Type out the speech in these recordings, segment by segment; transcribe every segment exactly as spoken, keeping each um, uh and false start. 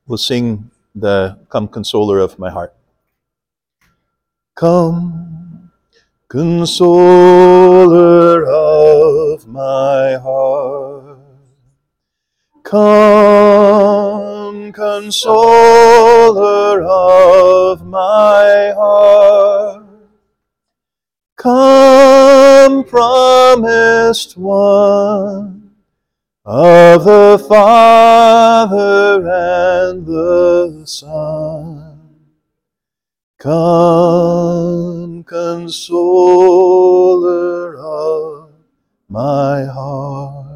we'll sing the Come Consoler of My Heart. Come, Consoler of my heart. Come, Consoler of my heart. Come, Promised One of the Father and the Son. Come, Consoler of my heart.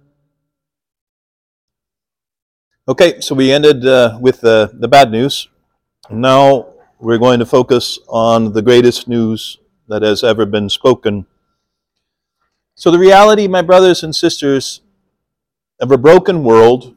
Okay, so we ended uh, with uh, the bad news. Now we're going to focus on the greatest news that has ever been spoken. So the reality, my brothers and sisters, of a broken world,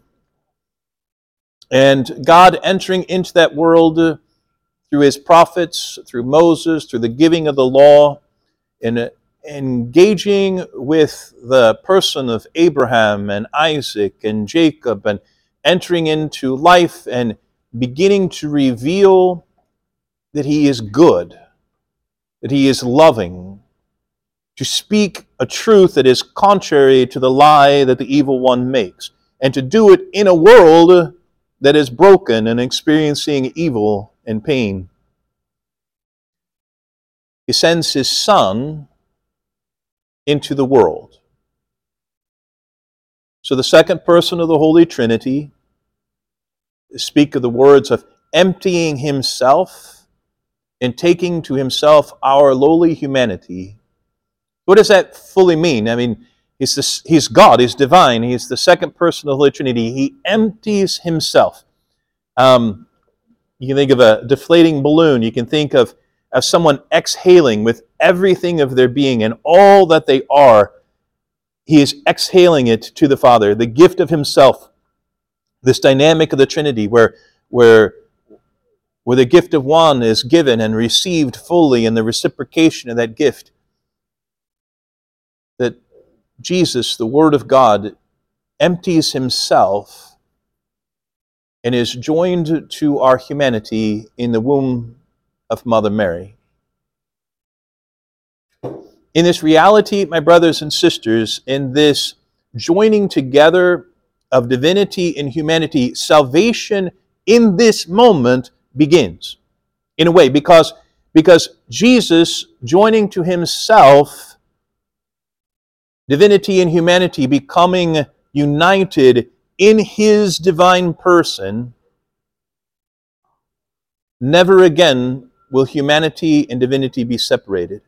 and God entering into that world through his prophets, through Moses, through the giving of the law, and engaging with the person of Abraham and Isaac and Jacob, and entering into life and beginning to reveal that he is good, that he is loving, to speak a truth that is contrary to the lie that the evil one makes, and to do it in a world that is broken and experiencing evil and pain. He sends his Son into the world. So the second person of the Holy Trinity speak of the words of emptying himself and taking to himself our lowly humanity. What does that fully mean? I mean, he's, this, he's God, he's divine, he's the second person of the Holy Trinity. He empties himself. Um, you can think of a deflating balloon. You can think of, of someone exhaling with everything of their being and all that they are. He is exhaling it to the Father, the gift of himself. This dynamic of the Trinity where, where, where the gift of one is given and received fully in the reciprocation of that gift. That Jesus, the Word of God, empties himself and is joined to our humanity in the womb of Mother Mary. In this reality, my brothers and sisters, in this joining together of divinity and humanity, salvation in this moment begins. In a way, because, because Jesus, joining to himself divinity and humanity, becoming united in his divine person, never again will humanity and divinity be separated.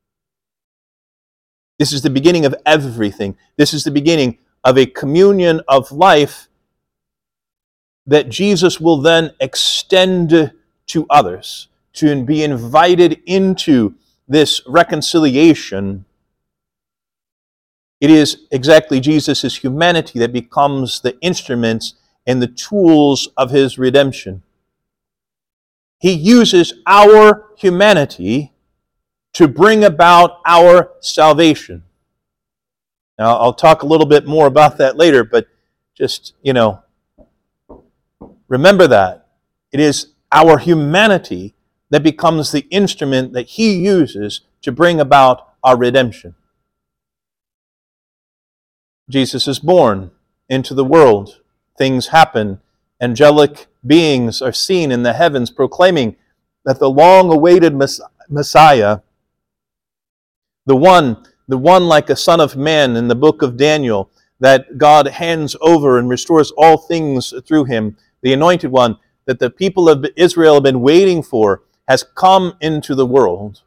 This is the beginning of everything. This is the beginning of a communion of life that Jesus will then extend to others, to be invited into this reconciliation. It is exactly Jesus' humanity that becomes the instruments and the tools of his redemption. He uses our humanity to bring about our salvation. Now, I'll talk a little bit more about that later, but just, you know, remember that. It is our humanity that becomes the instrument that he uses to bring about our redemption. Jesus is born into the world. Things happen. Angelic beings are seen in the heavens proclaiming that the long-awaited Messiah, the one, the one like a son of man in the book of Daniel, that God hands over and restores all things through him, the anointed one that the people of Israel have been waiting for, has come into the world.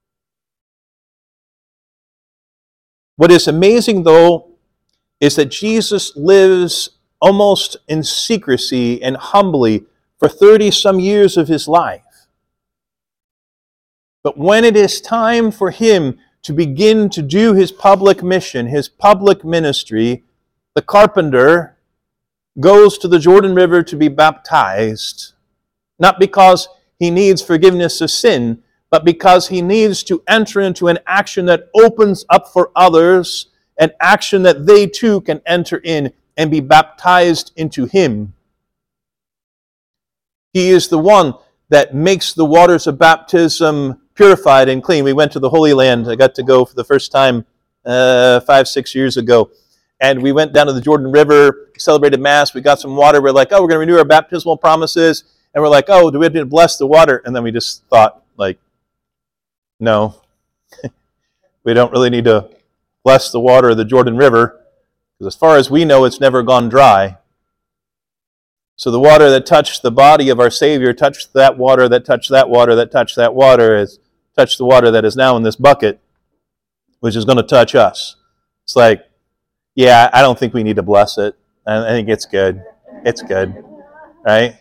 What is amazing, though, is that Jesus lives almost in secrecy and humbly for thirty-some years of his life. But when it is time for him to begin to do his public mission, his public ministry, the carpenter goes to the Jordan River to be baptized, not because he needs forgiveness of sin, but because he needs to enter into an action that opens up for others, an action that they too can enter in and be baptized into him. He is the one that makes the waters of baptism purified and clean. We went to the Holy Land. I got to go for the first time uh, five, six years ago. And we went down to the Jordan River, celebrated Mass. We got some water. We're like, oh, we're going to renew our baptismal promises. And we're like, oh, do we have to bless the water? And then we just thought, like, no. We don't really need to bless the water of the Jordan River, because as far as we know, it's never gone dry. So the water that touched the body of our Savior touched that water, that touched that water, that touched that water, has touched the water that is now in this bucket, which is going to touch us. It's like, yeah, I don't think we need to bless it. I think it's good. It's good. Right?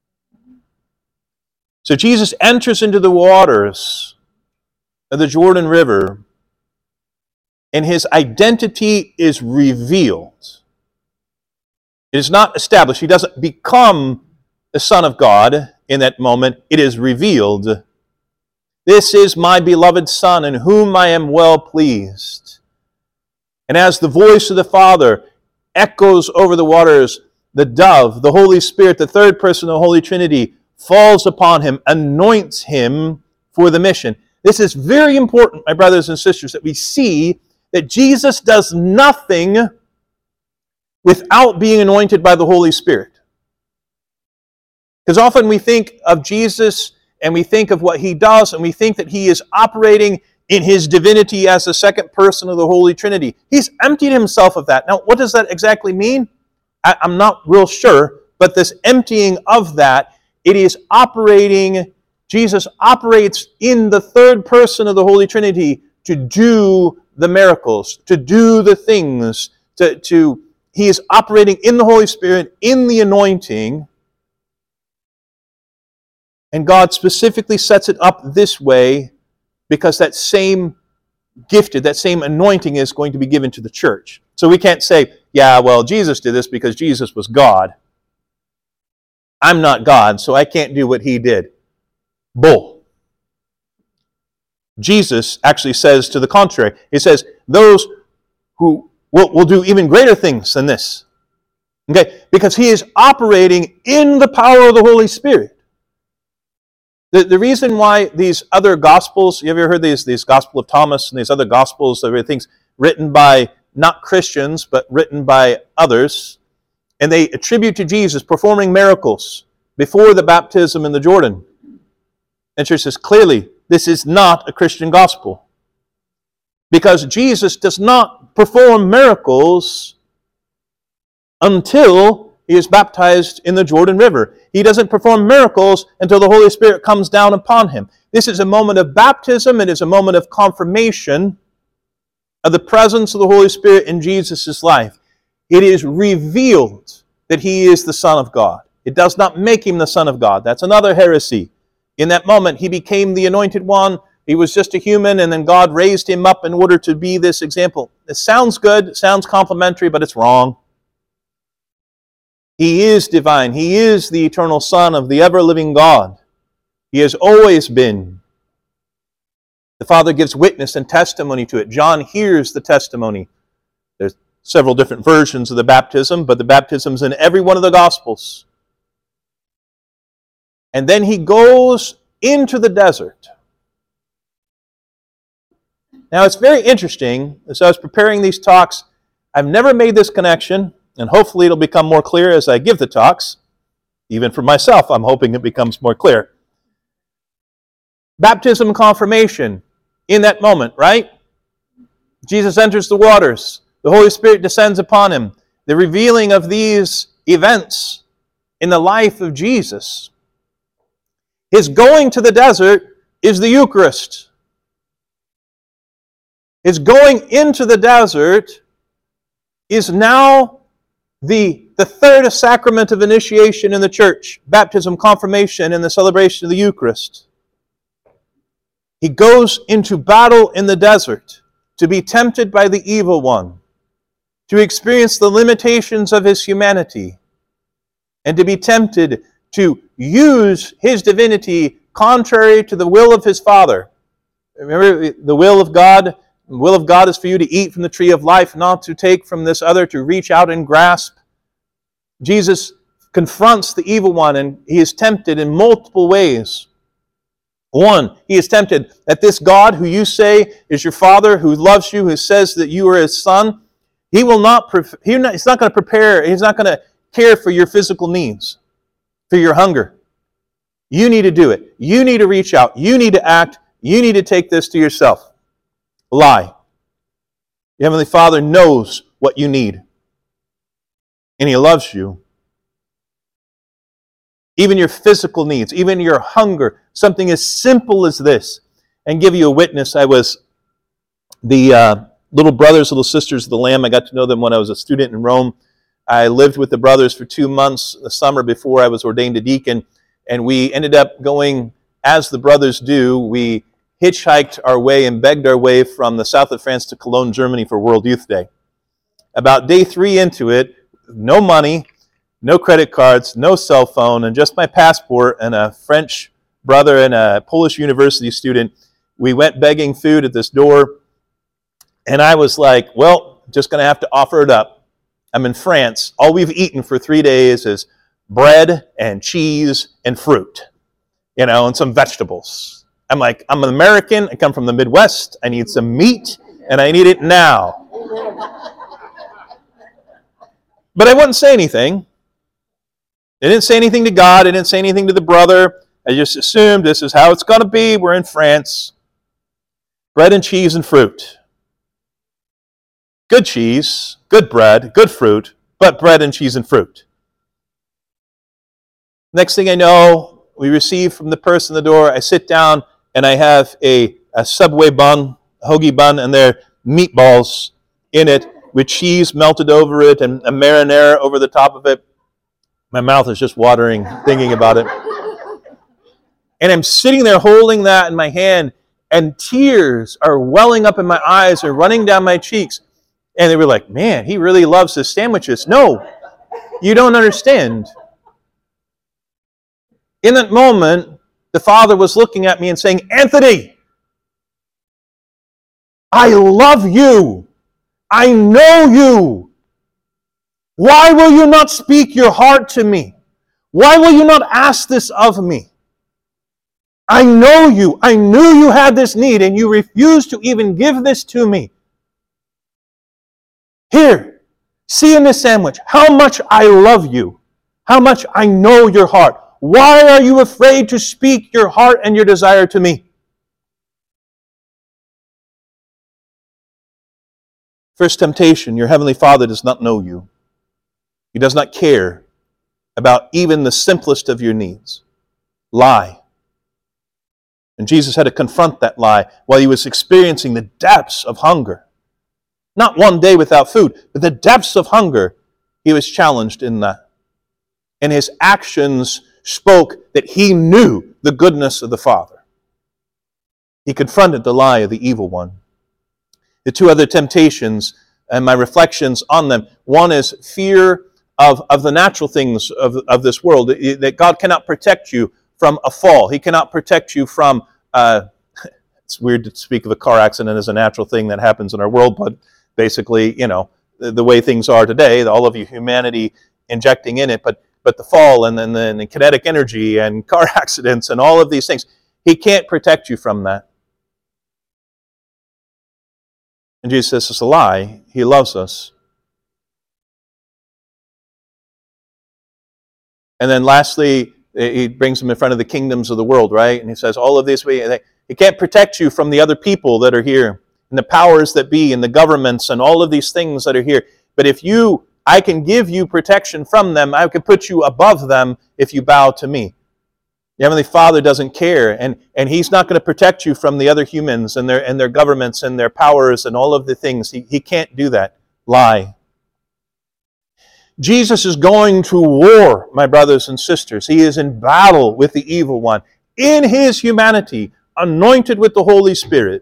So Jesus enters into the waters of the Jordan River, and his identity is revealed. It is not established. He doesn't become the Son of God in that moment. It is revealed. This is my beloved Son, in whom I am well pleased. And as the voice of the Father echoes over the waters, the dove, the Holy Spirit, the third person of the Holy Trinity, falls upon him, anoints him for the mission. This is very important, my brothers and sisters, that we see that Jesus does nothing without being anointed by the Holy Spirit. Because often we think of Jesus and we think of what he does, and we think that he is operating in his divinity as the second person of the Holy Trinity. He's emptied himself of that. Now, what does that exactly mean? I, I'm not real sure, but this emptying of that, it is operating, Jesus operates in the third person of the Holy Trinity to do the miracles, to do the things, to, to he is operating in the Holy Spirit, in the anointing, and God specifically sets it up this way because that same gifted, that same anointing is going to be given to the church. So we can't say, yeah, well, Jesus did this because Jesus was God. I'm not God, so I can't do what he did. Bull. Jesus actually says to the contrary. He says, those who will, will do even greater things than this. Okay? Because he is operating in the power of the Holy Spirit. The, the reason why these other Gospels, you ever heard these, these Gospel of Thomas and these other Gospels, there are things written by not Christians, but written by others, and they attribute to Jesus performing miracles before the baptism in the Jordan. And church says, clearly, this is not a Christian gospel. Because Jesus does not perform miracles until he is baptized in the Jordan River. He doesn't perform miracles until the Holy Spirit comes down upon him. This is a moment of baptism. It is a moment of confirmation of the presence of the Holy Spirit in Jesus' life. It is revealed that he is the Son of God. It does not make him the Son of God. That's another heresy. In that moment, he became the anointed one. He was just a human, and then God raised him up in order to be this example. It sounds good, it sounds complimentary, but it's wrong. He is divine. He is the eternal Son of the ever-living God. He has always been. The Father gives witness and testimony to it. John hears the testimony. There's several different versions of the baptism, but the baptism's in every one of the Gospels. And then he goes into the desert. Now, it's very interesting. As I was preparing these talks, I've never made this connection, and hopefully it'll become more clear as I give the talks. Even for myself, I'm hoping it becomes more clear. Baptism and confirmation in that moment, right? Jesus enters the waters. The Holy Spirit descends upon him. The revealing of these events in the life of Jesus. His going to the desert is the Eucharist. His going into the desert is now the, the third sacrament of initiation in the church. Baptism, confirmation, and the celebration of the Eucharist. He goes into battle in the desert to be tempted by the evil one, to experience the limitations of his humanity, and to be tempted to use his divinity contrary to the will of his Father. Remember, the will of God, the will of God is for you to eat from the tree of life, not to take from this other, to reach out and grasp. Jesus confronts the evil one, and he is tempted in multiple ways. One, he is tempted that this God who you say is your Father, who loves you, who says that you are his son, he will not, he's not, he's not going to prepare, he's not going to care for your physical needs, for your hunger. You need to do it. You need to reach out. You need to act. You need to take this to yourself. Lie. Your Heavenly Father knows what you need, and he loves you. Even your physical needs, even your hunger, something as simple as this. And give you a witness. I was the uh, little brothers, little sisters of the Lamb. I got to know them when I was a student in Rome. I lived with the brothers for two months the summer before I was ordained a deacon. And we ended up going, as the brothers do, we hitchhiked our way and begged our way from the south of France to Cologne, Germany for World Youth Day. About day three into it, no money, no credit cards, no cell phone, and just my passport and a French brother and a Polish university student. We went begging food at this door, and I was like, well, just going to have to offer it up. I'm in France. All we've eaten for three days is bread and cheese and fruit, you know, and some vegetables. I'm like, I'm an American. I come from the Midwest. I need some meat, and I need it now. But I wouldn't say anything. I didn't say anything to God. I didn't say anything to the brother. I just assumed this is how it's going to be. We're in France. Bread and cheese and fruit. Good cheese, good bread, good fruit, but bread and cheese and fruit. Next thing I know, we receive from the person at the door. I sit down and I have a, a Subway bun, a hoagie bun, and there are meatballs in it with cheese melted over it and a marinara over the top of it. My mouth is just watering thinking about it. And I'm sitting there holding that in my hand, and tears are welling up in my eyes or running down my cheeks. And they were like, man, he really loves his sandwiches. No, you don't understand. In that moment, the Father was looking at me and saying, Anthony, I love you. I know you. Why will you not speak your heart to me? Why will you not ask this of me? I know you. I knew you had this need, and you refused to even give this to me. Here, see in this sandwich how much I love you, how much I know your heart. Why are you afraid to speak your heart and your desire to me? First temptation, your Heavenly Father does not know you. He does not care about even the simplest of your needs. Lie. And Jesus had to confront that lie while he was experiencing the depths of hunger. Not one day without food, but the depths of hunger, he was challenged in that. And his actions spoke that he knew the goodness of the Father. He confronted the lie of the evil one. The two other temptations and my reflections on them. One is fear of, of the natural things of, of this world, that God cannot protect you from a fall. He cannot protect you from, uh, it's weird to speak of a car accident as a natural thing that happens in our world, but basically, you know, the, the way things are today, all of you humanity injecting in it, but but the fall and then the, the kinetic energy and car accidents and all of these things, he can't protect you from that. And Jesus says it's a lie. He loves us. And then lastly, he brings them in front of the kingdoms of the world, right? And he says, all of this, he can't protect you from the other people that are here, and the powers that be, and the governments, and all of these things that are here. But if you, I can give you protection from them. I can put you above them if you bow to me. The Heavenly Father doesn't care, and, and He's not going to protect you from the other humans and their and their governments and their powers and all of the things. He, he can't do that. Lie. Jesus is going to war, my brothers and sisters. He is in battle with the evil one. In His humanity, anointed with the Holy Spirit.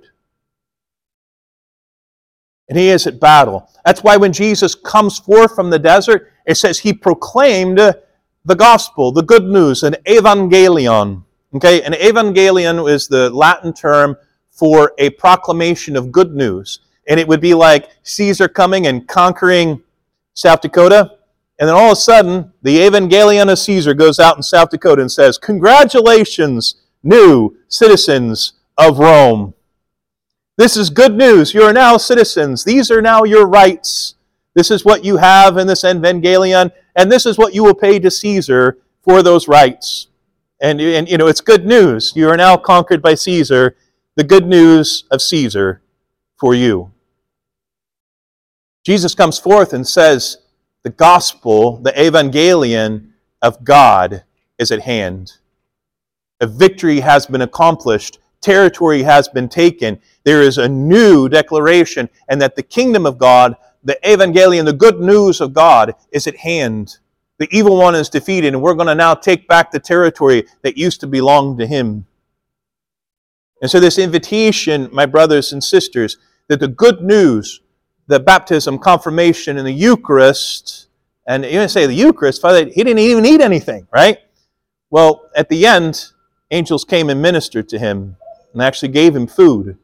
And He is at battle. That's why when Jesus comes forth from the desert, it says He proclaimed the gospel, the good news, an evangelion. Okay, an evangelion is the Latin term for a proclamation of good news. And it would be like Caesar coming and conquering South Dakota, And then all of a sudden, the Evangelion of Caesar goes out in South Dakota and says, "Congratulations, new citizens of Rome. This is good news. You are now citizens. These are now your rights. This is what you have in this Evangelion, and this is what you will pay to Caesar for those rights." And, and you know, it's good news. You are now conquered by Caesar. The good news of Caesar for you. Jesus comes forth and says, the gospel, the Evangelion of God is at hand. A victory has been accomplished. Territory has been taken. There is a new declaration, and that the kingdom of God, the Evangelion, the good news of God, is at hand. The evil one is defeated, and we're going to now take back the territory that used to belong to him. And so this invitation, my brothers and sisters, that the good news, the baptism, confirmation, and the Eucharist, and you even say the Eucharist, Father, he didn't even eat anything, right? Well, at the end, angels came and ministered to him and actually gave him food.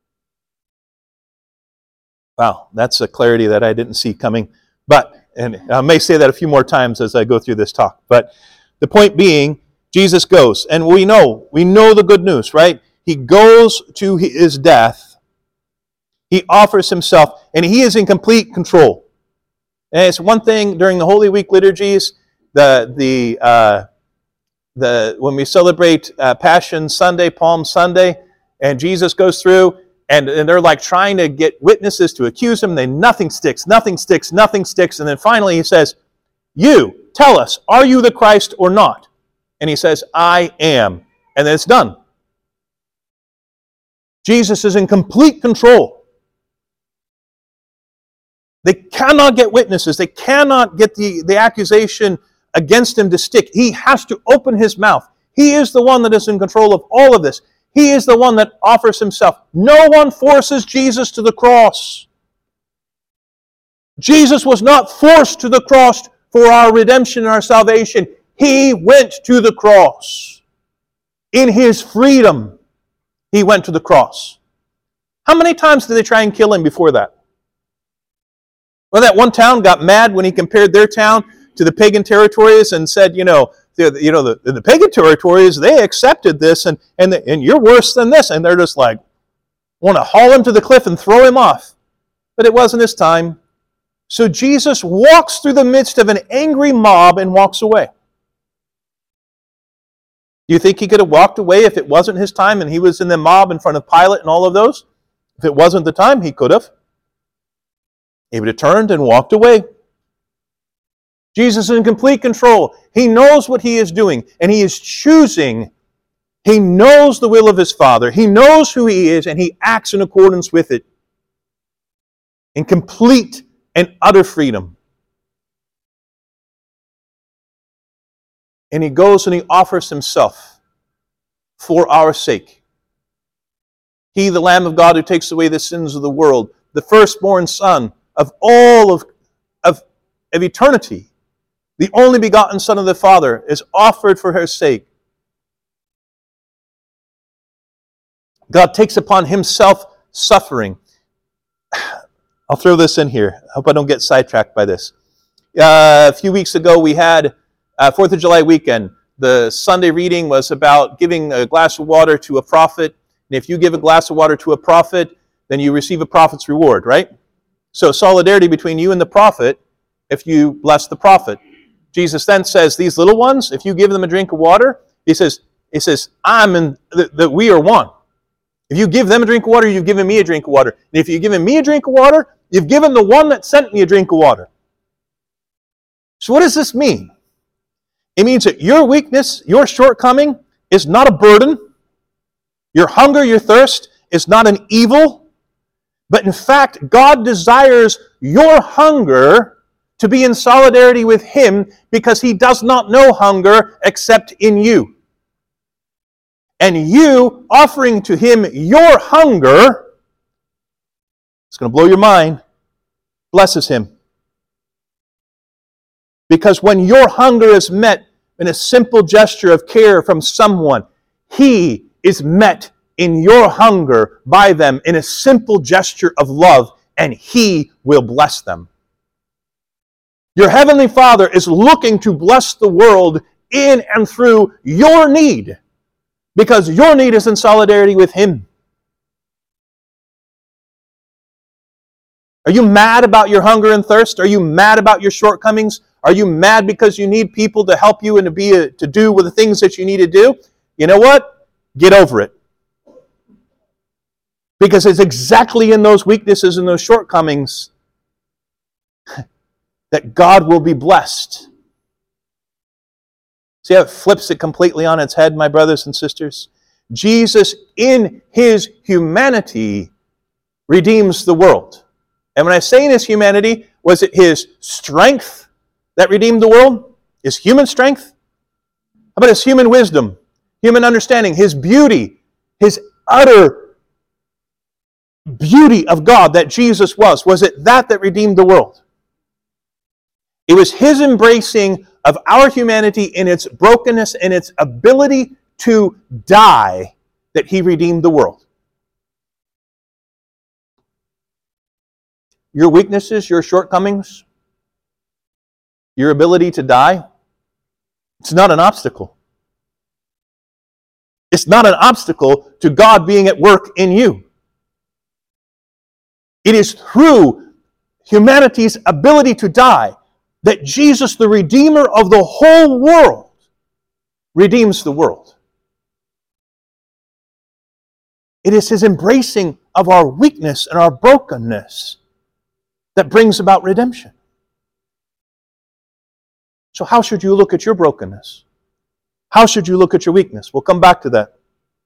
Wow, that's a clarity that I didn't see coming. But, and I may say that a few more times as I go through this talk. But the point being, Jesus goes, and we know, we know the good news, right? He goes to his death. He offers himself, and he is in complete control. And it's one thing during the Holy Week liturgies, the the uh, the when we celebrate uh, Passion Sunday, Palm Sunday, and Jesus goes through, and, and they're like trying to get witnesses to accuse him. Then nothing sticks, nothing sticks, nothing sticks, and then finally he says, "You tell us, are you the Christ or not?" And he says, "I am," and then it's done. Jesus is in complete control. They cannot get witnesses. They cannot get the, the accusation against him to stick. He has to open his mouth. He is the one that is in control of all of this. He is the one that offers himself. No one forces Jesus to the cross. Jesus was not forced to the cross for our redemption and our salvation. He went to the cross. In his freedom, he went to the cross. How many times did they try and kill him before that? Well, that one town got mad when he compared their town to the pagan territories and said, you know, the, you know, the, the pagan territories, they accepted this, and and, the, and you're worse than this. And they're just like, want to haul him to the cliff and throw him off. But it wasn't his time. So Jesus walks through the midst of an angry mob and walks away. Do you think he could have walked away if it wasn't his time and he was in the mob in front of Pilate and all of those? If it wasn't the time, he could have. He would have turned and walked away. Jesus is in complete control. He knows what he is doing, and he is choosing. He knows the will of his Father. He knows who he is, and he acts in accordance with it. In complete and utter freedom. And he goes and he offers himself for our sake. He, the Lamb of God who takes away the sins of the world, the firstborn Son of all of, of, of eternity, the only begotten Son of the Father, is offered for her sake. God takes upon himself suffering. I'll throw this in here. I hope I don't get sidetracked by this. Uh, a few weeks ago we had uh, fourth of July weekend. The Sunday reading was about giving a glass of water to a prophet. And if you give a glass of water to a prophet, then you receive a prophet's reward, right? So solidarity between you and the prophet if you bless the prophet. Jesus then says, these little ones, if you give them a drink of water, he says, he says, I'm in, that we are one. If you give them a drink of water, you've given me a drink of water. And if you've given me a drink of water, you've given the one that sent me a drink of water. So what does this mean? It means that your weakness, your shortcoming is not a burden. Your hunger, your thirst is not an evil. But in fact, God desires your hunger to be in solidarity with him because he does not know hunger except in you. And you offering to him your hunger, it's going to blow your mind, blesses him. Because when your hunger is met in a simple gesture of care from someone, he is met in your hunger by them in a simple gesture of love, and he will bless them. Your Heavenly Father is looking to bless the world in and through your need, because your need is in solidarity with Him. Are you mad about your hunger and thirst? Are you mad about your shortcomings? Are you mad because you need people to help you and to be a, to do with the things that you need to do? You know what? Get over it. Because it's exactly in those weaknesses and those shortcomings that God will be blessed. See how it flips it completely on its head, my brothers and sisters? Jesus, in His humanity, redeems the world. And when I say in His humanity, was it His strength that redeemed the world? His human strength? How about His human wisdom, human understanding, His beauty, His utter beauty of God that Jesus was? Was it that that redeemed the world? It was His embracing of our humanity in its brokenness and its ability to die that He redeemed the world. Your weaknesses, your shortcomings, your ability to die, it's not an obstacle. It's not an obstacle to God being at work in you. It is through humanity's ability to die that Jesus, the Redeemer of the whole world, redeems the world. It is His embracing of our weakness and our brokenness that brings about redemption. So how should you look at your brokenness? How should you look at your weakness? We'll come back to that.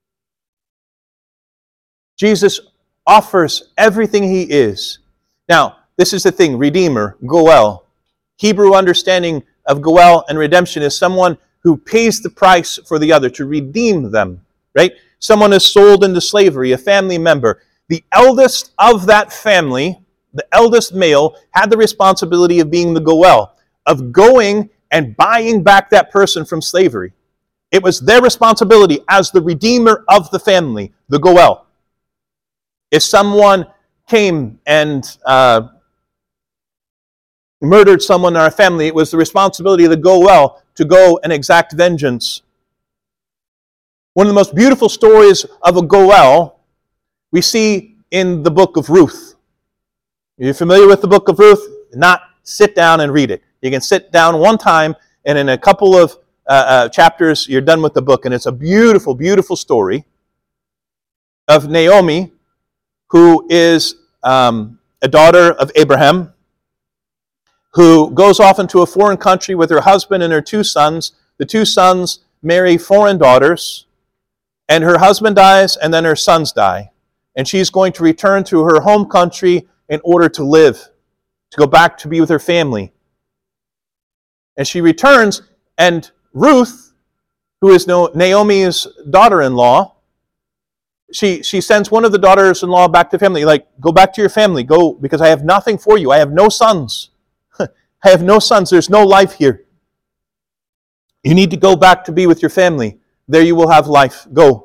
Jesus offers everything He is. Now, this is the thing, Redeemer, Goel. Hebrew understanding of Goel and redemption is someone who pays the price for the other, to redeem them, right? Someone is sold into slavery, a family member. The eldest of that family, the eldest male, had the responsibility of being the Goel, of going and buying back that person from slavery. It was their responsibility as the redeemer of the family, the Goel. If someone came and uh, murdered someone in our family, it was the responsibility of the Goel to go and exact vengeance. One of the most beautiful stories of a Goel we see in the book of Ruth. You're familiar with the book of Ruth? Not sit down and read it. You can sit down one time, and in a couple of uh, uh, chapters, you're done with the book. And it's a beautiful, beautiful story of Naomi, who is um, a daughter of Abraham, who goes off into a foreign country with her husband and her two sons. The two sons marry foreign daughters, and her husband dies, and then her sons die. And she's going to return to her home country in order to live, to go back to be with her family. And she returns, and Ruth, who is Naomi's daughter-in-law, she, she sends one of the daughters-in-law back to family, like, go back to your family, go, because I have nothing for you. I have no sons. I have no sons. There's no life here. You need to go back to be with your family. There you will have life. Go.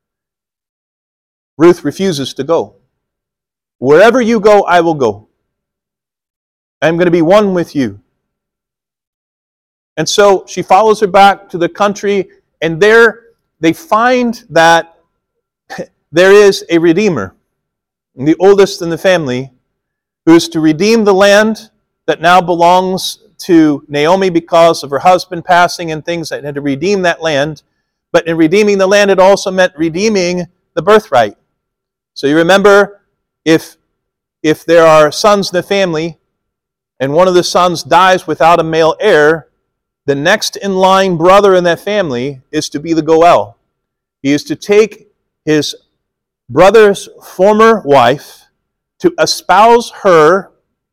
Ruth refuses to go. Wherever you go, I will go. I'm going to be one with you. And so she follows her back to the country, and there they find that there is a Redeemer, the oldest in the family, who is to redeem the land that now belongs to Naomi because of her husband passing and things, that had to redeem that land. But in redeeming the land, it also meant redeeming the birthright. So you remember, if, if there are sons in the family, and one of the sons dies without a male heir, the next in line brother in that family is to be the Goel. He is to take his brother's former wife, to espouse her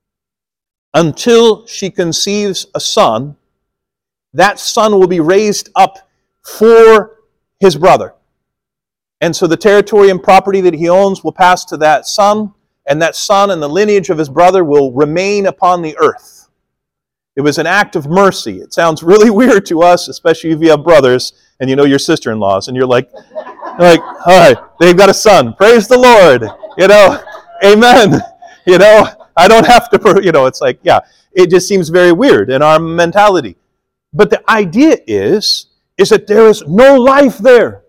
until she conceives a son. That son will be raised up for his brother. And so the territory and property that he owns will pass to that son, and that son and the lineage of his brother will remain upon the earth. It was an act of mercy. It sounds really weird to us, especially if you have brothers and you know your sister-in-laws, and you're like, like, all right, they've got a son. Praise the Lord. You know, amen. You know, I don't have to, you know, it's like, yeah. It just seems very weird in our mentality. But the idea is, is that there is no life there.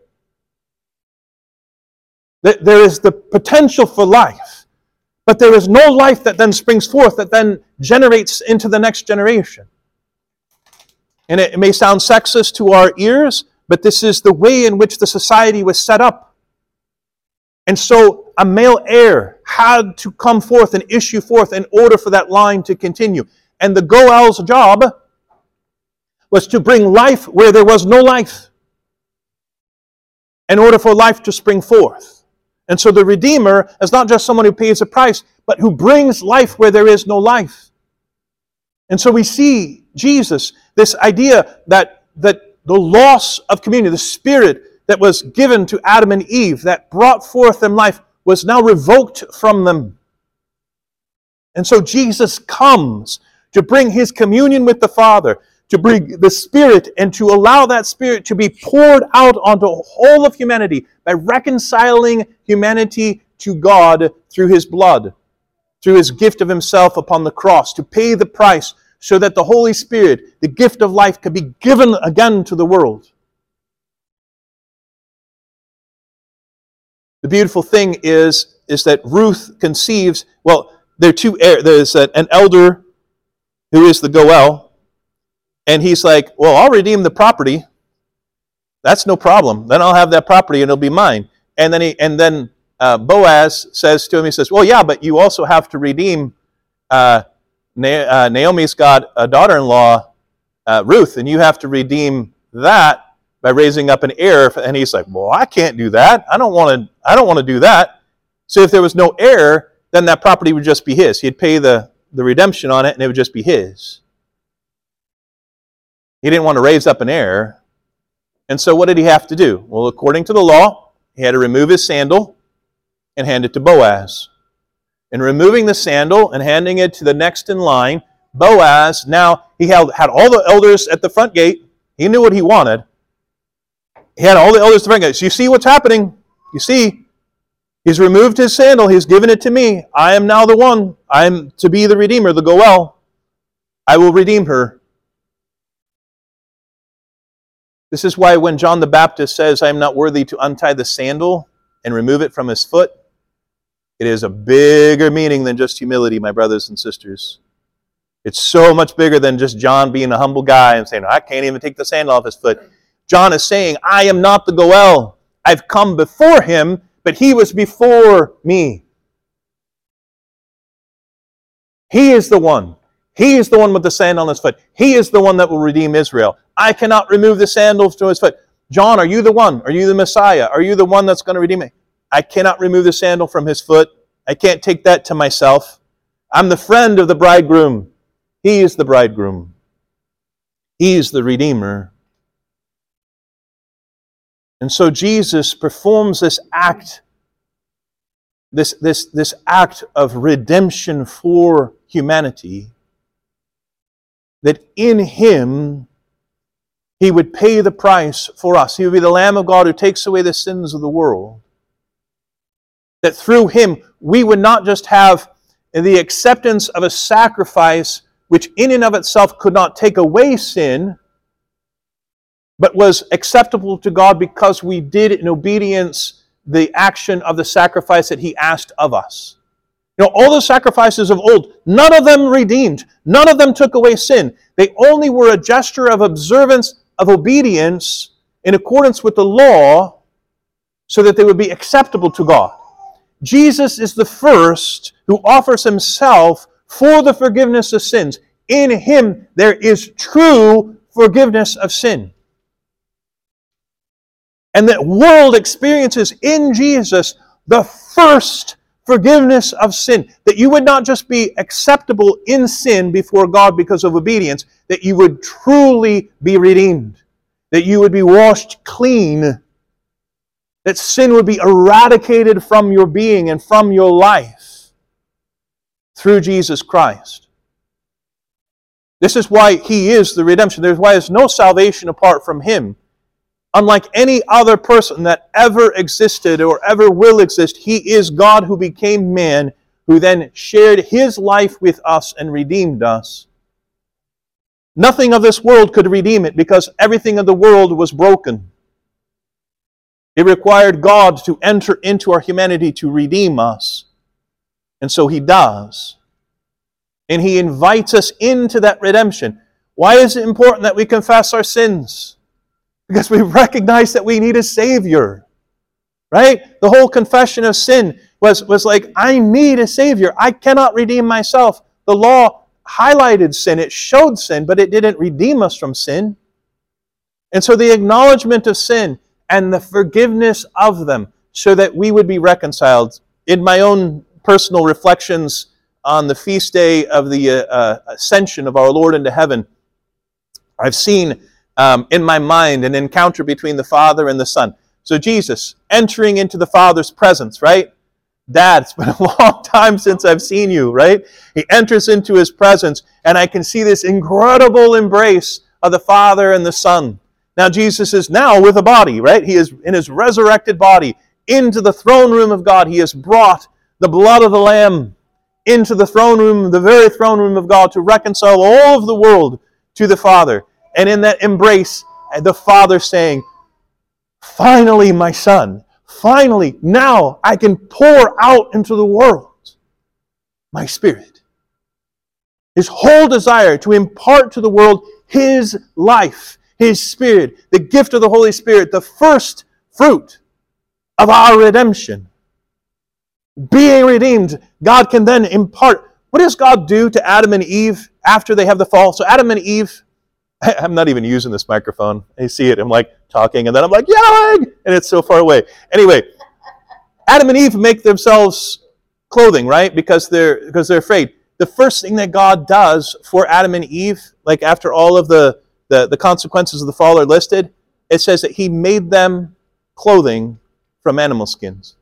That there is the potential for life, but there is no life that then springs forth, that then generates into the next generation. And it may sound sexist to our ears, but this is the way in which the society was set up. And so a male heir had to come forth and issue forth in order for that line to continue. And the Goel's job was to bring life where there was no life, in order for life to spring forth. And so the Redeemer is not just someone who pays a price, but who brings life where there is no life. And so we see Jesus, this idea that, that the loss of communion, the Spirit that was given to Adam and Eve, that brought forth them life, was now revoked from them. And so Jesus comes to bring His communion with the Father, to bring the Spirit, and to allow that Spirit to be poured out onto the whole of humanity by reconciling humanity to God through His blood, through His gift of Himself upon the cross, to pay the price so that the Holy Spirit, the gift of life, could be given again to the world. The beautiful thing is, is that Ruth conceives, well, there are two, there's an elder who is the Goel, and he's like, well, I'll redeem the property. That's no problem. Then I'll have that property and it'll be mine. And then he, and then uh, Boaz says to him, he says, well, yeah, but you also have to redeem, uh, Na- uh, Naomi's got a daughter-in-law, uh, Ruth, and you have to redeem that by raising up an heir. And he's like, well, I can't do that. I don't want to, I don't want to do that. So if there was no heir, then that property would just be his. He'd pay the, the redemption on it and it would just be his. He didn't want to raise up an heir. And so what did he have to do? Well, according to the law, he had to remove his sandal and hand it to Boaz. In removing the sandal and handing it to the next in line, Boaz, now he held, had all the elders at the front gate. He knew what he wanted. He had all the elders at the front gate. So you see what's happening. You see, he's removed his sandal. He's given it to me. I am now the one. I am to be the Redeemer, the Goel. I will redeem her. This is why when John the Baptist says, I am not worthy to untie the sandal and remove it from his foot, it is a bigger meaning than just humility, my brothers and sisters. It's so much bigger than just John being a humble guy and saying, I can't even take the sandal off his foot. John is saying, I am not the Goel. I've come before him, but he was before me. He is the one. He is the one with the sandal on his foot. He is the one that will redeem Israel. I cannot remove the sandals from his foot. John, are you the one? Are you the Messiah? Are you the one that's going to redeem me? I cannot remove the sandal from his foot. I can't take that to myself. I'm the friend of the bridegroom. He is the bridegroom. He is the Redeemer. And so Jesus performs this act, this, this, this act of redemption for humanity, that in Him He would pay the price for us. He would be the Lamb of God who takes away the sins of the world. That through Him we would not just have the acceptance of a sacrifice which in and of itself could not take away sin, but was acceptable to God because we did in obedience the action of the sacrifice that He asked of us. You know, all the sacrifices of old, none of them redeemed. None of them took away sin. They only were a gesture of observance, of obedience, in accordance with the law, so that they would be acceptable to God. Jesus is the first who offers Himself for the forgiveness of sins. In Him there is true forgiveness of sin. And the world experiences in Jesus the first forgiveness of sin. That you would not just be acceptable in sin before God because of obedience, that you would truly be redeemed. That you would be washed clean. That sin would be eradicated from your being and from your life through Jesus Christ. This is why He is the redemption. There's why there's no salvation apart from Him. Unlike any other person that ever existed or ever will exist, He is God who became man, who then shared His life with us and redeemed us, Nothing of this world could redeem it because everything of the world was broken. It required God to enter into our humanity to redeem us. And so He does. And He invites us into that redemption. Why is it important that we confess our sins? Because we recognize that we need a Savior. Right? The whole confession of sin was, was like, I need a Savior. I cannot redeem myself. The law highlighted sin. It showed sin, but it didn't redeem us from sin. And so the acknowledgement of sin and the forgiveness of them so that we would be reconciled. In my own personal reflections on the feast day of the uh, uh, ascension of our Lord into heaven, I've seen um, in my mind an encounter between the Father and the Son. So Jesus entering into the Father's presence, right? Dad, it's been a long time since I've seen you, right? He enters into His presence, and I can see this incredible embrace of the Father and the Son. Now Jesus is now with a body, right? He is in His resurrected body into the throne room of God. He has brought the blood of the Lamb into the throne room, the very throne room of God, to reconcile all of the world to the Father. And in that embrace, the Father saying, finally, my Son, finally, now I can pour out into the world my Spirit. His whole desire to impart to the world His life, His Spirit, the gift of the Holy Spirit, the first fruit of our redemption. Being redeemed, God can then impart. What does God do to Adam and Eve after they have the fall? So Adam and Eve, I'm not even using this microphone. I see it. I'm like talking, and then I'm like yelling, and it's so far away. Anyway, Adam and Eve make themselves clothing, right? Because they're because they're afraid. The first thing that God does for Adam and Eve, like after all of the, the, the consequences of the fall are listed, it says that He made them clothing from animal skins.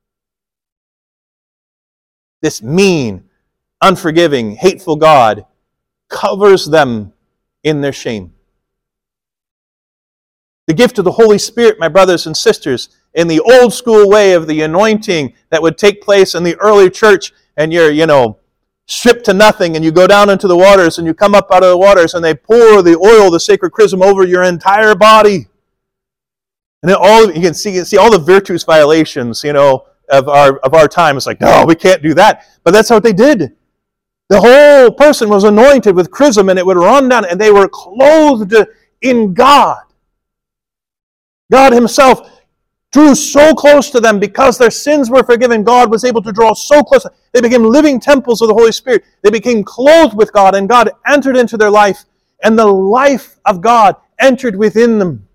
This mean, unforgiving, hateful God covers them in their shame. The gift of the Holy Spirit, my brothers and sisters, in the old school way of the anointing that would take place in the early church, and you're, you know, stripped to nothing, and you go down into the waters, and you come up out of the waters, and they pour the oil, the sacred chrism, over your entire body. And then all you can see, you can see all the virtues violations, you know, of our of our time. It's like, no, we can't do that. But that's what they did. The whole person was anointed with chrism, and it would run down, and they were clothed in God. God Himself drew so close to them because their sins were forgiven. God was able to draw so close. They became living temples of the Holy Spirit. They became clothed with God, and God entered into their life, and the life of God entered within them.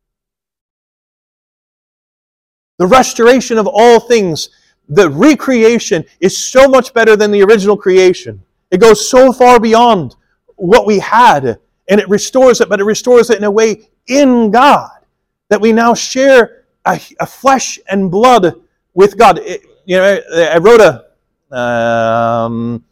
The restoration of all things, the recreation is so much better than the original creation. It goes so far beyond what we had, and it restores it, but it restores it in a way in God that we now share a, a flesh and blood with God. It, you know, I wrote a um,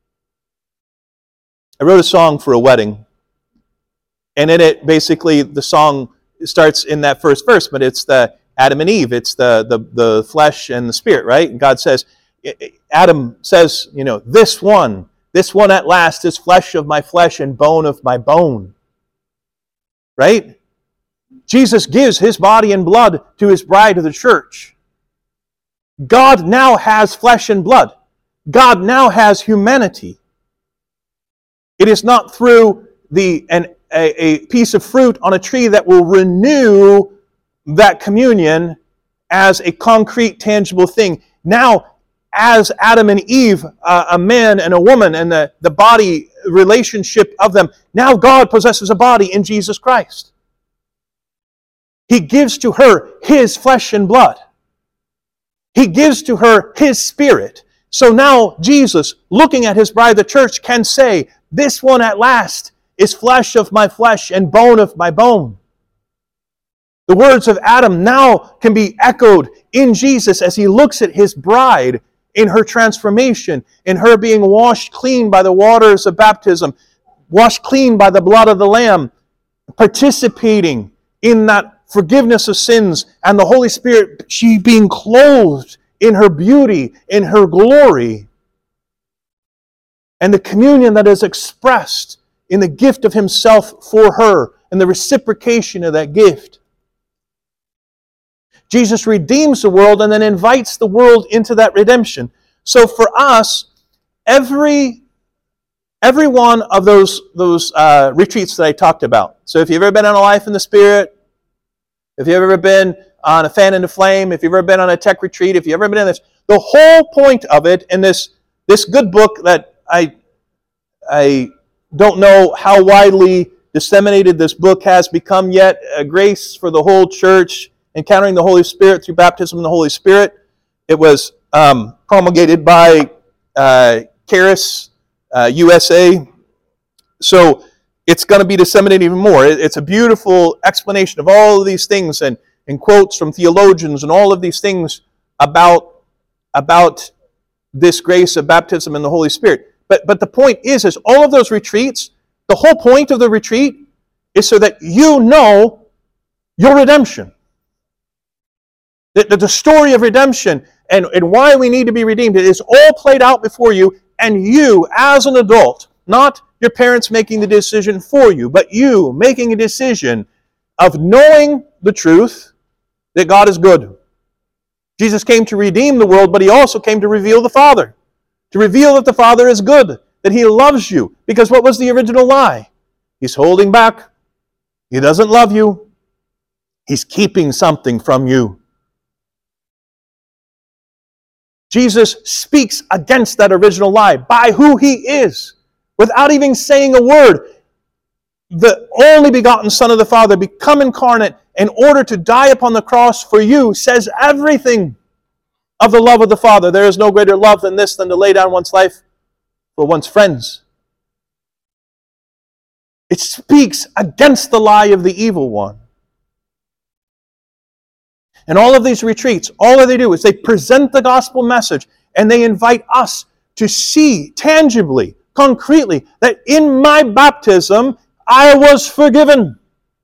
I wrote a song for a wedding, and in it, basically, the song starts in that first verse, but it's the Adam and Eve. It's the, the, the flesh and the spirit, right? And God says, Adam says, you know, this one, this one at last is flesh of my flesh and bone of my bone. Right? Jesus gives His body and blood to His bride, to the church. God now has flesh and blood. God now has humanity. It is not through the an, a, a piece of fruit on a tree that will renew that communion as a concrete, tangible thing. Now, as Adam and Eve, uh, a man and a woman, and the, the body relationship of them, now God possesses a body in Jesus Christ. He gives to her His flesh and blood. He gives to her His Spirit. So now Jesus, looking at His bride, the church, can say, this one at last is flesh of my flesh and bone of my bone. The words of Adam now can be echoed in Jesus as He looks at His bride in her transformation, in her being washed clean by the waters of baptism, washed clean by the blood of the Lamb, participating in that forgiveness of sins, and the Holy Spirit, she being clothed in her beauty, in her glory. And the communion that is expressed in the gift of himself for her and the reciprocation of that gift. Jesus redeems the world and then invites the world into that redemption. So for us, every, every one of those, those uh, retreats that I talked about. So if you've ever been on a Life in the Spirit, if you've ever been on a Fan in the Flame, if you've ever been on a tech retreat, if you've ever been in this, the whole point of it in this, this good book that I, I don't know how widely disseminated this book has become yet, a Grace for the Whole Church, Encountering the Holy Spirit through Baptism in the Holy Spirit. It was um, promulgated by uh, Charis uh, U S A. So it's going to be disseminated even more. It, it's a beautiful explanation of all of these things and, and quotes from theologians and all of these things about, about this grace of baptism in the Holy Spirit. But, but the point is, is all of those retreats, the whole point of the retreat is so that you know your redemption. The, the story of redemption and, and why we need to be redeemed, it is all played out before you, and you as an adult, not your parents making the decision for you, but you making a decision of knowing the truth that God is good. Jesus came to redeem the world, but he also came to reveal the Father. To reveal that the Father is good, that he loves you. Because what was the original lie? He's holding back. He doesn't love you. He's keeping something from you. Jesus speaks against that original lie by who he is, without even saying a word. The only begotten Son of the Father, become incarnate in order to die upon the cross for you, says everything of the love of the Father. There is no greater love than this, than to lay down one's life for one's friends. It speaks against the lie of the evil one. And all of these retreats, all that they do is they present the gospel message and they invite us to see tangibly, concretely, that in my baptism, I was forgiven.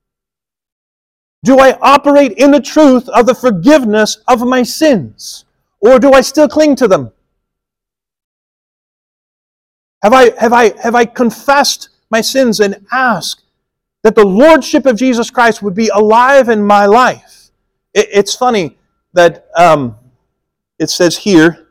Do I operate in the truth of the forgiveness of my sins? Or do I still cling to them? Have I, have I, have I confessed my sins and asked that the Lordship of Jesus Christ would be alive in my life? It, it's funny that um, it says here,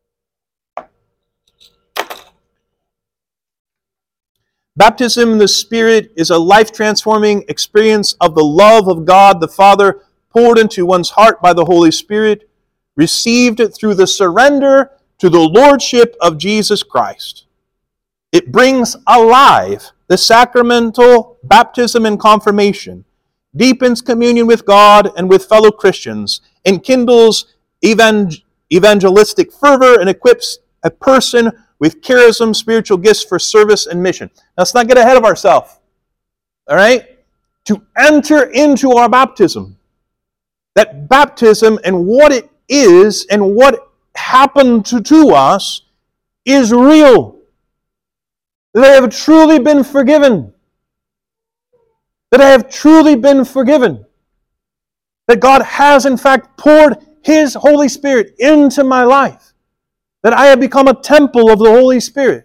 baptism in the Spirit is a life-transforming experience of the love of God the Father poured into one's heart by the Holy Spirit, received through the surrender to the Lordship of Jesus Christ. It brings alive the sacramental baptism and confirmation, deepens communion with God and with fellow Christians, enkindles evang- evangelistic fervor, and equips a person with charism, spiritual gifts for service and mission. Now, let's not get ahead of ourselves. All right? To enter into our baptism. That baptism and what it is and what happened to, to us is real. That I have truly been forgiven. That I have truly been forgiven. That God has in fact poured His Holy Spirit into my life. That I have become a temple of the Holy Spirit.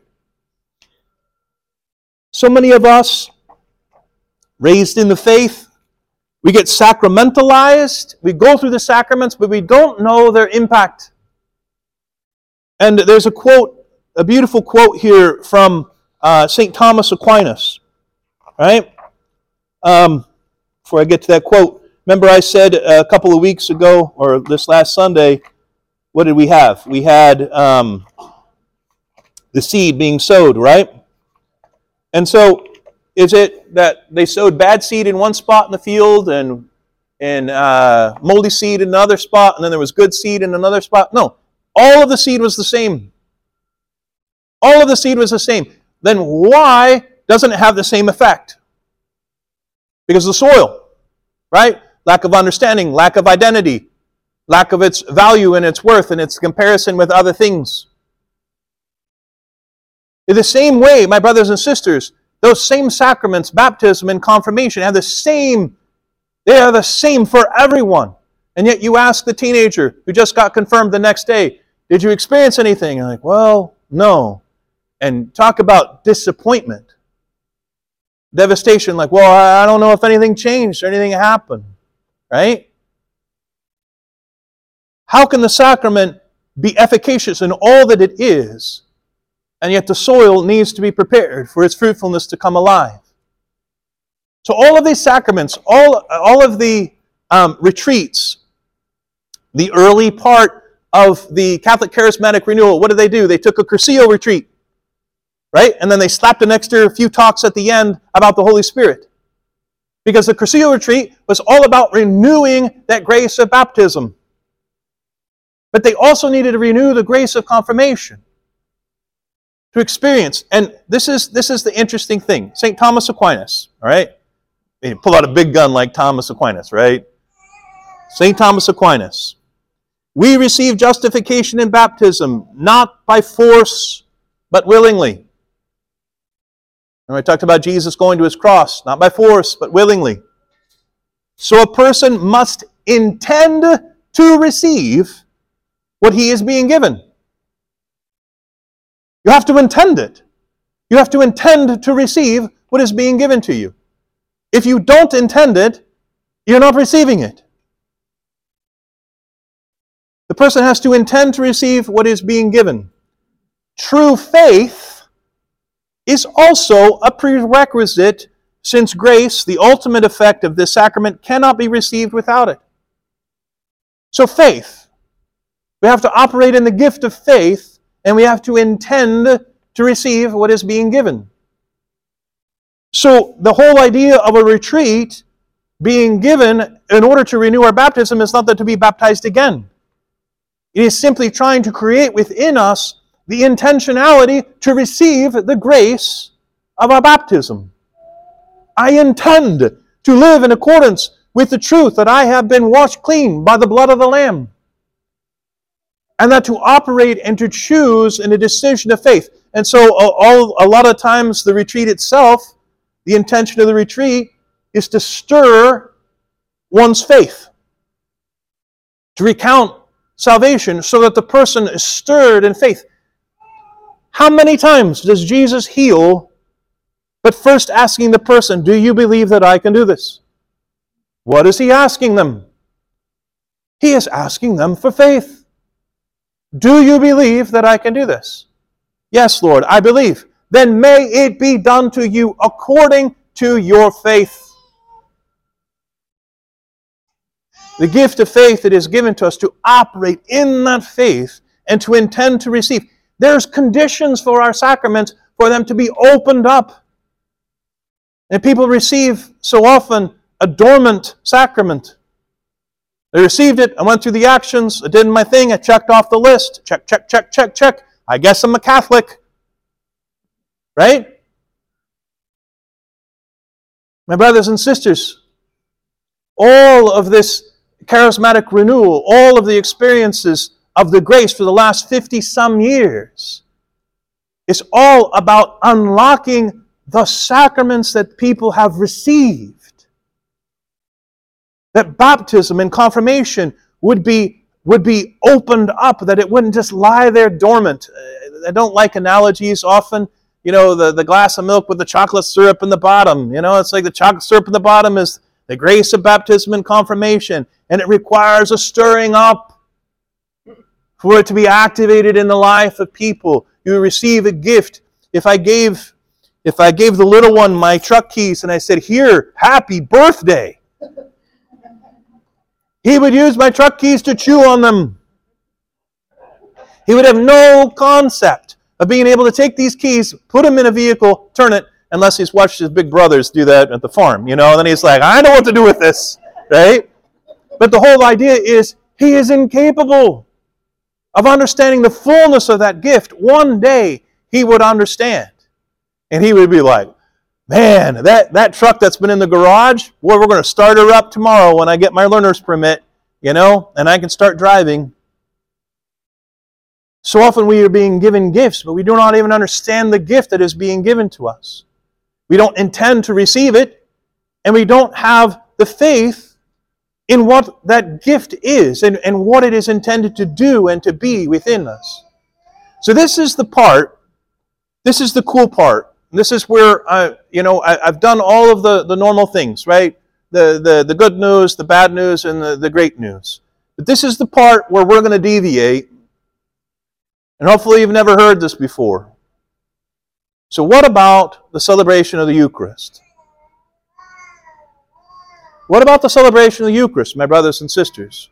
So many of us, raised in the faith, we get sacramentalized, we go through the sacraments, but we don't know their impact. And there's a quote, a beautiful quote here from uh, Saint Thomas Aquinas. Right? Um, before I get to that quote, remember I said a couple of weeks ago, or this last Sunday, what did we have? We had um, the seed being sowed, right? And so, is it that they sowed bad seed in one spot in the field and, and uh, moldy seed in another spot, and then there was good seed in another spot? No. All of the seed was the same. All of the seed was the same. Then why doesn't it have the same effect? Because of the soil, right? Lack of understanding, lack of identity, lack of its value and its worth and its comparison with other things. In the same way, my brothers and sisters, those same sacraments, baptism and confirmation, have the same, they are the same for everyone. And yet you ask the teenager who just got confirmed the next day, did you experience anything? And I'm like, well, no. And talk about disappointment. devastation, like, well, I don't know if anything changed or anything happened, right? How can the sacrament be efficacious in all that it is, and yet the soil needs to be prepared for its fruitfulness to come alive? So all of these sacraments, all, all of the um, retreats, the early part of the Catholic Charismatic Renewal, what did they do? They took a Cursillo retreat, right? And then they slapped an extra few talks at the end about the Holy Spirit. Because the Cursillo retreat was all about renewing that grace of baptism. But they also needed to renew the grace of confirmation to experience. And this is, this is the interesting thing. Saint Thomas Aquinas, all right? You pull out a big gun like Thomas Aquinas, right? Saint Thomas Aquinas. We receive justification in baptism, not by force, but willingly. And we talked about Jesus going to his cross, not by force, but willingly. So a person must intend to receive what he is being given. You have to intend it. You have to intend to receive what is being given to you. If you don't intend it, you're not receiving it. The person has to intend to receive what is being given. True faith is also a prerequisite, since grace, the ultimate effect of this sacrament, cannot be received without it. So faith. We have to operate in the gift of faith, and we have to intend to receive what is being given. So the whole idea of a retreat being given in order to renew our baptism is not that to be baptized again. It is simply trying to create within us the intentionality to receive the grace of our baptism. I intend to live in accordance with the truth that I have been washed clean by the blood of the Lamb. And that to operate and to choose in a decision of faith. And so all, a lot of times the retreat itself, the intention of the retreat is to stir one's faith. To recount salvation so that the person is stirred in faith. How many times does Jesus heal, but first asking the person, do you believe that I can do this? What is he asking them? He is asking them for faith. Do you believe that I can do this? Yes, Lord, I believe. Then may it be done to you according to your faith. The gift of faith that is given to us to operate in that faith and to intend to receive. There's conditions for our sacraments for them to be opened up. And people receive so often a dormant sacrament. They received it, I went through the actions, I did my thing, I checked off the list. Check, check, check, check, check. I guess I'm a Catholic. Right? My brothers and sisters, all of this charismatic renewal, all of the experiences of the grace for the last fifty some years, is all about unlocking the sacraments that people have received. That baptism and confirmation would be, would be opened up, that it wouldn't just lie there dormant. I don't like analogies often. You know, the, the glass of milk with the chocolate syrup in the bottom. You know, it's like the chocolate syrup in the bottom is the grace of baptism and confirmation. And it requires a stirring up for it to be activated in the life of people. You receive a gift. If I gave, if I gave the little one my truck keys and I said, here, happy birthday, he would use my truck keys to chew on them. He would have no concept of being able to take these keys, put them in a vehicle, turn it, unless he's watched his big brothers do that at the farm, you know, and then he's like, I know what to do with this, right? But the whole idea is, he is incapable of understanding the fullness of that gift. One day, he would understand. And he would be like, man, that, that truck that's been in the garage, boy, we're going to start her up tomorrow when I get my learner's permit, you know, and I can start driving. So often we are being given gifts, but we do not even understand the gift that is being given to us. We don't intend to receive it, and we don't have the faith in what that gift is and, and what it is intended to do and to be within us. So this is the part, this is the cool part. This is where, I, you know, I, I've done all of the, the normal things, right? The, the, the good news, the bad news, and the, the great news. But this is the part where we're going to deviate. And hopefully you've never heard this before. So what about the celebration of the Eucharist? What about the celebration of the Eucharist, my brothers and sisters?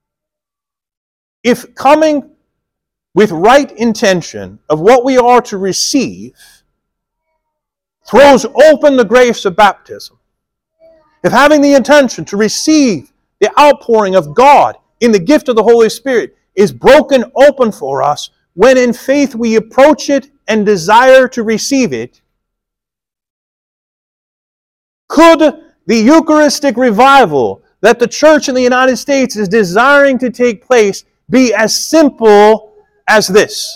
If coming with right intention of what we are to receive throws open the grace of baptism, if having the intention to receive the outpouring of God in the gift of the Holy Spirit is broken open for us, when in faith we approach it and desire to receive it, could the Eucharistic revival that the Church in the United States is desiring to take place be as simple as this?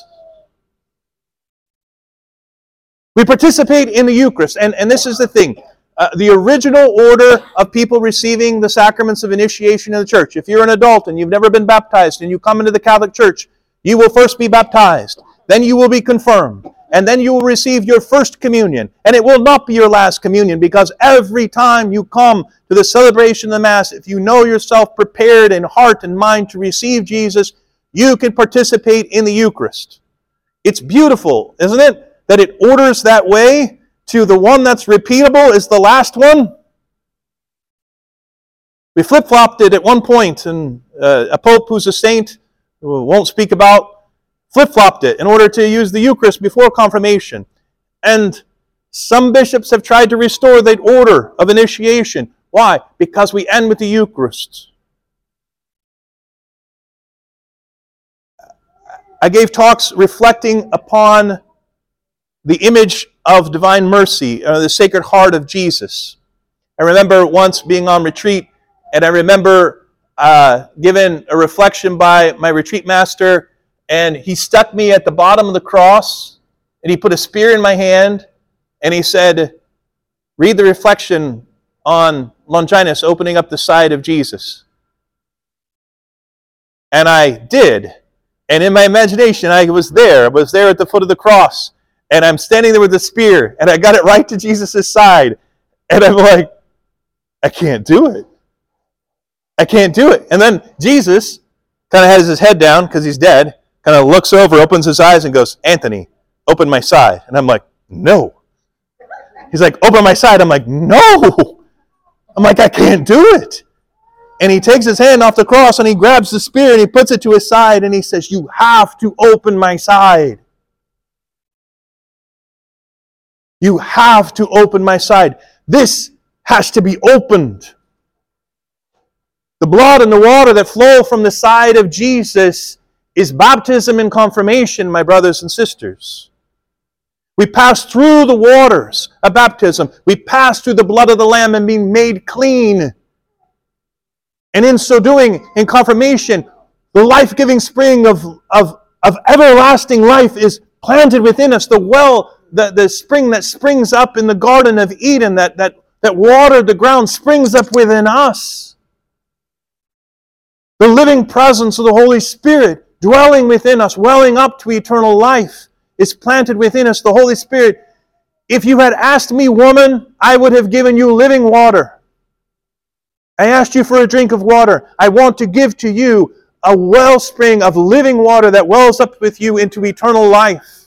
We participate in the Eucharist, and, and this is the thing. Uh, the original order of people receiving the sacraments of initiation in the Church. If you're an adult and you've never been baptized and you come into the Catholic Church, you will first be baptized. Then you will be confirmed. And then you will receive your first communion. And it will not be your last communion, because every time you come to the celebration of the Mass, if you know yourself prepared in heart and mind to receive Jesus, you can participate in the Eucharist. It's beautiful, isn't it? That it orders that way to the one that's repeatable is the last one. We flip-flopped it at one point, and uh, a pope who's a saint, who won't speak about, flip-flopped it in order to use the Eucharist before confirmation. And some bishops have tried to restore that order of initiation. Why? Because we end with the Eucharist. I gave talks reflecting upon the image of divine mercy, or the Sacred Heart of Jesus. I remember once being on retreat, and I remember uh, given a reflection by my retreat master, and he stuck me at the bottom of the cross, and he put a spear in my hand, and he said, read the reflection on Longinus opening up the side of Jesus. And I did. And in my imagination, I was there. I was there at the foot of the cross. And I'm standing there with the spear, and I got it right to Jesus' side. And I'm like, I can't do it. I can't do it. And then Jesus kind of has his head down because he's dead, kind of looks over, opens his eyes, and goes, Anthony, open my side. And I'm like, no. He's like, open my side. I'm like, no. I'm like, I can't do it. And he takes his hand off the cross, and he grabs the spear, and he puts it to his side, and he says, you have to open my side. You have to open my side. This has to be opened. The blood and the water that flow from the side of Jesus is baptism and confirmation, my brothers and sisters. We pass through the waters of baptism. We pass through the blood of the Lamb and being made clean. And in so doing, in confirmation, the life-giving spring of, of, of everlasting life is planted within us. The well, the, the spring that springs up in the Garden of Eden, that, that, that watered the ground, springs up within us. The living presence of the Holy Spirit dwelling within us, welling up to eternal life, is planted within us. The Holy Spirit, if you had asked me, woman, I would have given you living water. I asked you for a drink of water. I want to give to you a wellspring of living water that wells up with you into eternal life.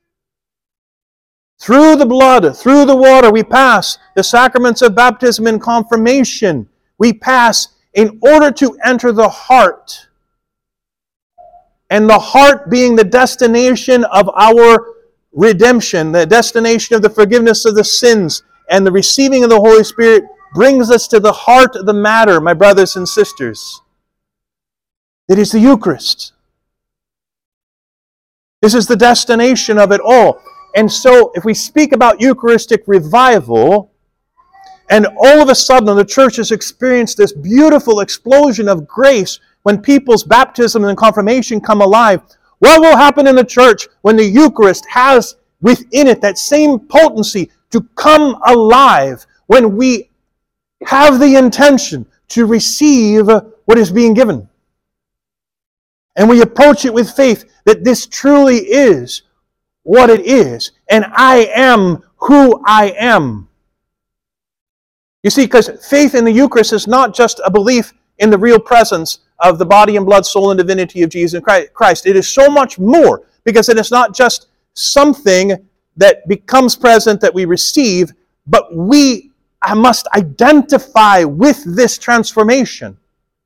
Through the blood, through the water, we pass the sacraments of baptism and confirmation. We pass in order to enter the heart. And the heart being the destination of our redemption, the destination of the forgiveness of the sins, and the receiving of the Holy Spirit brings us to the heart of the matter, my brothers and sisters. It is the Eucharist. This is the destination of it all. And so, if we speak about Eucharistic revival, and all of a sudden the church has experienced this beautiful explosion of grace when people's baptism and confirmation come alive, what will happen in the church when the Eucharist has within it that same potency to come alive when we have the intention to receive what is being given? And we approach it with faith that this truly is what it is, and I am who I am. You see, because faith in the Eucharist is not just a belief in the real presence of the body and blood, soul, and divinity of Jesus Christ. It is so much more, because it is not just something that becomes present that we receive, but we must identify with this transformation.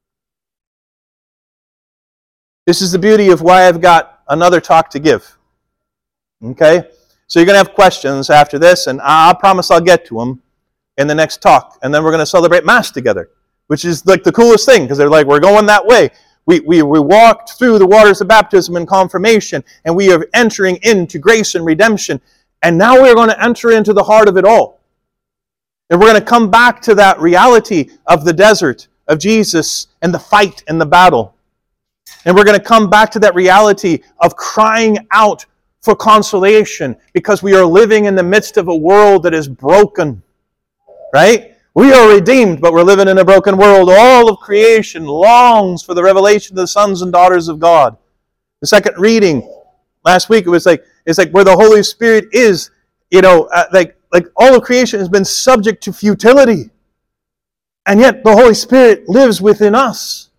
This is the beauty of why I've got another talk to give. Okay? So you're going to have questions after this, and I promise I'll get to them in the next talk. And then we're going to celebrate Mass together, which is like the coolest thing, because they're like, we're going that way. We, we, we walked through the waters of baptism and confirmation, and we are entering into grace and redemption. And now we're going to enter into the heart of it all. And we're going to come back to that reality of the desert, of Jesus, and the fight and the battle. And we're going to come back to that reality of crying out for consolation, because we are living in the midst of a world that is broken. Right? We are redeemed, but we're living in a broken world. All of creation longs for the revelation of the sons and daughters of God. The second reading last week, it was like it's like where the Holy Spirit is. You know, uh, like like all of creation has been subject to futility, and yet the Holy Spirit lives within us,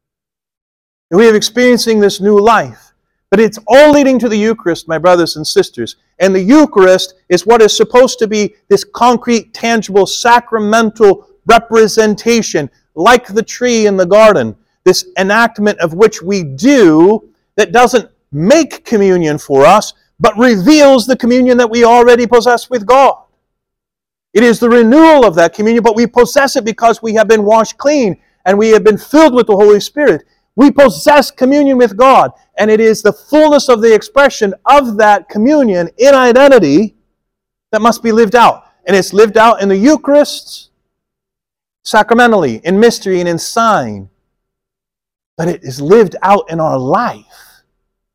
and we are experiencing this new life. But it's all leading to the Eucharist, my brothers and sisters. And the Eucharist is what is supposed to be this concrete, tangible, sacramental representation, like the tree in the garden. This enactment of which we do, that doesn't make communion for us, but reveals the communion that we already possess with God. It is the renewal of that communion, but we possess it because we have been washed clean and we have been filled with the Holy Spirit. We possess communion with God, and it is the fullness of the expression of that communion in identity that must be lived out. And it's lived out in the Eucharist, sacramentally, in mystery, and in sign. But it is lived out in our life.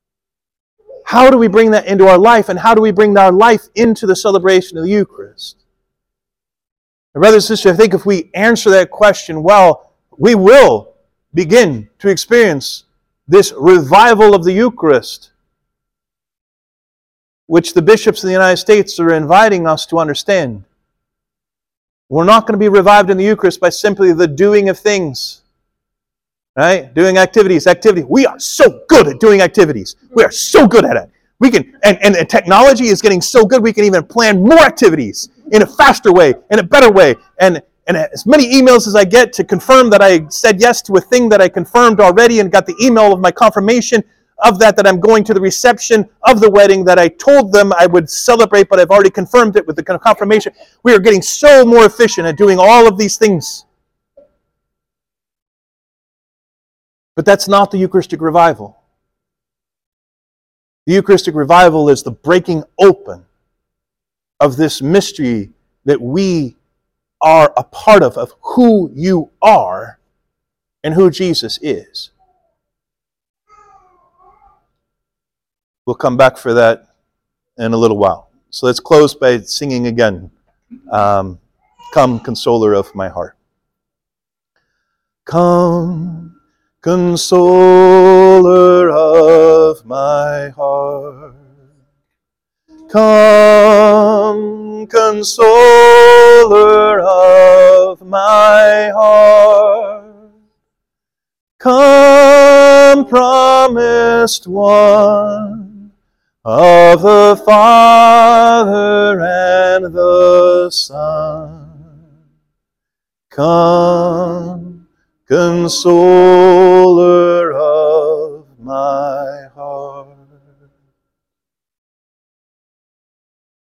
How do we bring that into our life, and how do we bring our life into the celebration of the Eucharist? My brothers and sisters, I think if we answer that question well, we will begin to experience this revival of the Eucharist, which the bishops of the United States are inviting us to understand. We're not going to be revived in the Eucharist by simply the doing of things. Right? Doing activities, activity. We are so good at doing activities. We are so good at it. We can, and, and, and technology is getting so good we can even plan more activities in a faster way, in a better way. And And as many emails as I get to confirm that I said yes to a thing that I confirmed already, and got the email of my confirmation of that, that I'm going to the reception of the wedding that I told them I would celebrate, but I've already confirmed it with the confirmation. We are getting so more efficient at doing all of these things. But that's not the Eucharistic revival. The Eucharistic revival is the breaking open of this mystery that we are a part of, of who you are and who Jesus is. We'll come back for that in a little while. So let's close by singing again, um, Come, Consoler of my heart. Come, Consoler of my heart. Come, Consoler of my heart. Come, Promised One of the Father and the Son. Come, Consoler of my heart.